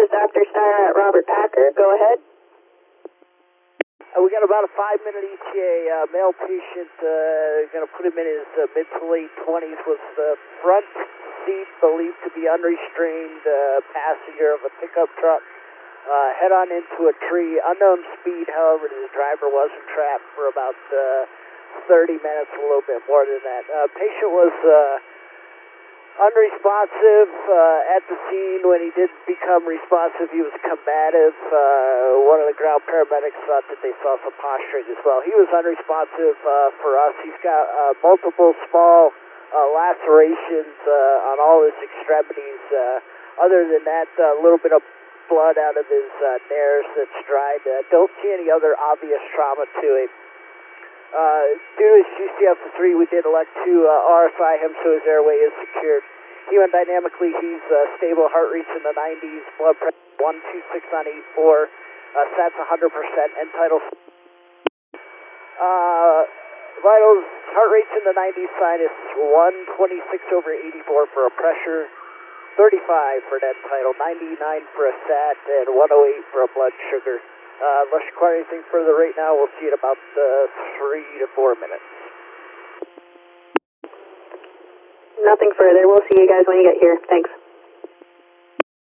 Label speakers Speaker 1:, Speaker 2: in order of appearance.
Speaker 1: is Dr. Steyer at Robert Packer. Go ahead.
Speaker 2: We got about a 5-minute ETA. Male patient, going to put him in his mid to late 20s, was the front seat believed to be unrestrained passenger of a pickup truck. Head on into a tree. Unknown speed, however, the driver wasn't trapped for about 30 minutes, a little bit more than that. Patient was unresponsive at the scene. When he did become responsive, he was combative. One of the ground paramedics thought that they saw some posturing as well. He was unresponsive for us. He's got multiple small lacerations on all his extremities. Other than that, a little bit of blood out of his nares that's dried. Don't see any other obvious trauma to him. Due to his GCF3, we did elect to RSI him so his airway is secured. Hemodynamically, he's stable, heart rate's in the 90s, blood pressure 126 on 84, sats 100%, end tidal. Vitals, heart rate's in the 90s, sinus 126/84 for a pressure, 35 for an end tidal, 99 for a sat, and 108 for a blood sugar. Unless you require anything further right now, we'll see you in about 3 to 4 minutes.
Speaker 1: Nothing further. We'll see you guys when you get here. Thanks.